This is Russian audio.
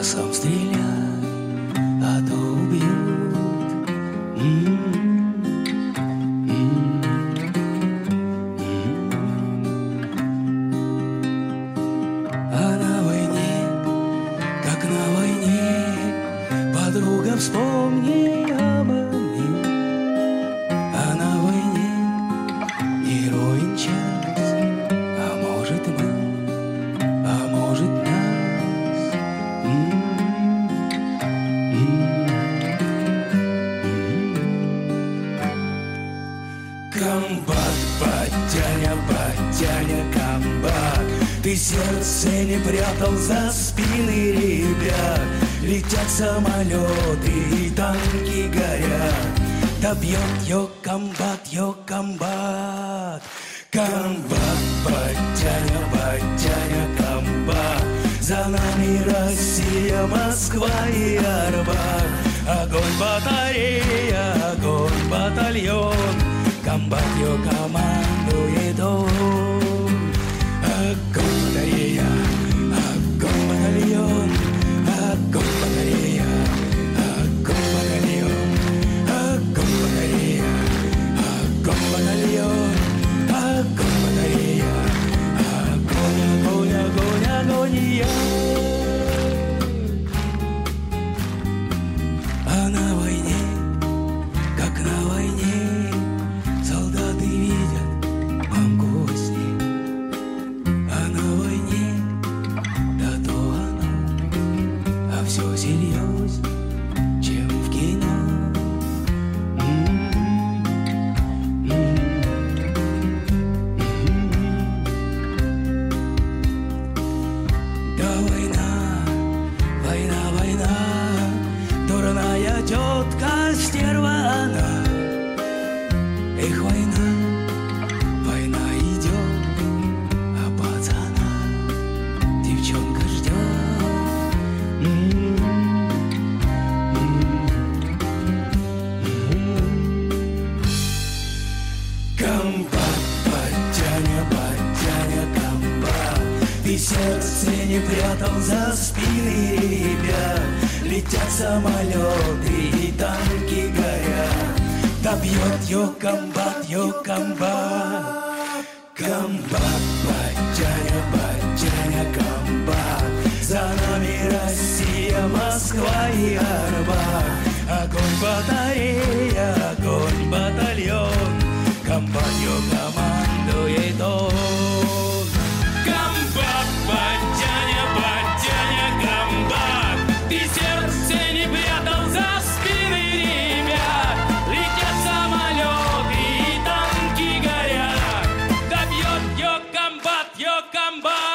сам стреляй, а то убьют. А на войне, как на войне, подруга, вспомни обо мне. А на войне не ровен час, а может мы, а может нас. Комбат, батяня, батяня, комбат, ты сердце не прятал за спины ребят. Летят самолеты и танки горят. Да бьет ё комбат. Комбат, батяня, батяня, комбат, за нами Россия, Москва и Арбат. Огонь батарея, огонь батальон, комбат ё командует он. Огонь батарея, огонь батальон, огонь батарея, огонь батальон, огонь батарея, огонь батальон, огонь батарея, огонь, огонь, огонь, агония. А на войне, как на войне, солдаты видят мамку во сне. А на войне, да то оно, а все серьезней, чем в кино. Да война, война, война, дурная тетка стерва она. Эх, война, война идет, а пацана девчонка ждет. Комбат, батяня, батяня, комбат, ты сердце не прятал за спины ребят. Летят самолеты и танки горят. Да бьет ё комбат, ё комбат. Комбат, батяня, батяня, комбат, за нами Россия, Москва и Арбат. Огонь батарея, огонь батальон, комбат ё командует он. Комбат, батяня, батяня, комбат, ты сердце не прятал за спины ребят. Летят самолеты и танки горят. Да бьет ё комбат, ё комбат.